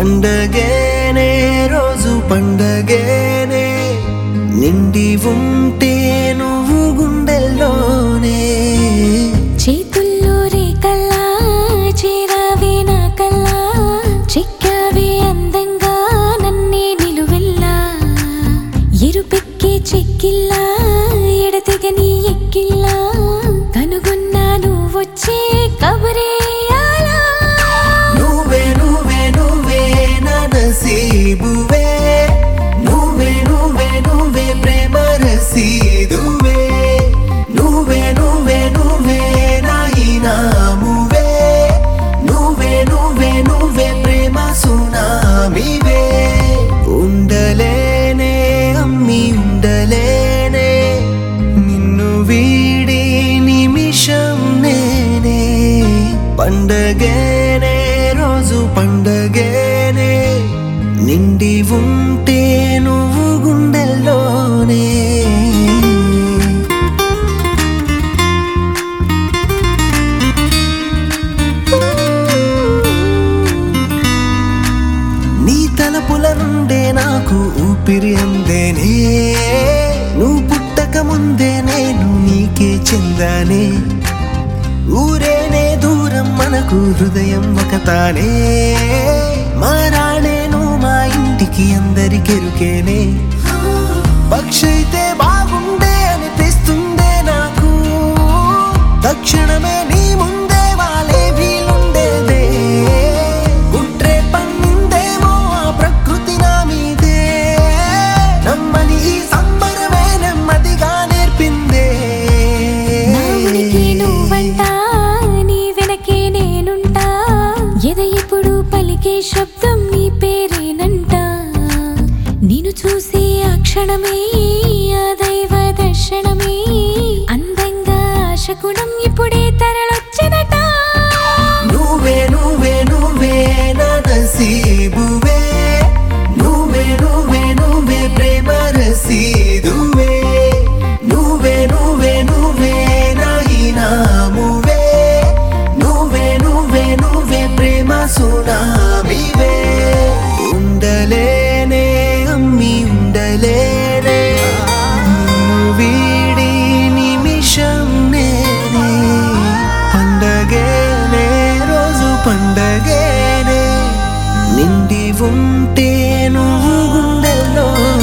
పండగేనే రోజు పండగేనే నిండి ఉంటే నువ్వు గుండెల్లోనే చేతుల్లో రేకల్లా చేరావే నా కల్లా చిక్కావే అందంగా నన్నే నిలువెల్లా ఎరుపెక్కే చెక్కిల్లా ఎడతెగని ఎక్కిల్లా కనుగొన్నా నువ్వొచ్చే కబరే నసీబువే నువ్వే నువ్వే నువ్వే ప్రేమ రసీదువే నువ్వే నువ్వే నువ్వే నా ఇనామువే నువ్వే నువ్వే నువ్వే ప్రేమ సునామీవే ఉండలేనే అమ్మి ఉండలేనే నిన్ను వీడి నిమిషం నేనే పండగేనే రోజు పండగేనే నిండి ఉంటే నువ్వు గుండెల్లోనే నీ తలపుల నుండే నాకు ఊపిరి అందేనే నువ్వు పుట్టక ముందే నేను నీకే చెందానే ఊరేనే దూరం మనకు హృదయం ఒకతానే మారాణేను మా ఇంటికి అందరికెరుకేనే పక్షైతే బాగుండే అనిపిస్తుందే నాకు తక్షణమే నీ ముందే వాలే వీలుండేదే కుట్రే పన్నిందేమో ఆ ప్రకృతి నా మీదే నమ్మని ఈ సంబరమే నెమ్మదిగా నేర్పిందే పలికే శబ్దం నీ పేరేనంట నిన్ను చూసే ఆ క్షణమే ఆ దైవ దర్శనమే అందంగా ఆశకుణం ఇప్పుడే తరలొచ్చినట నువ్వే నువ్వే నువ్వే నా నసీబువే నువ్వే నువ్వే నువ్వే ప్రేమ రసీదువే నువ్వే నువ్వే నువ్వే నా ఇనామువే నువ్వే నువ్వే నువ్వే ప్రేమ సునామీవే ఉండలేనే అమ్మి ఉండలేనే నిన్ను వీడి నిమిషం నేనే పండగేనే రోజు పండగేనే నిండి ఉంటే నువ్వు గుండెల్లో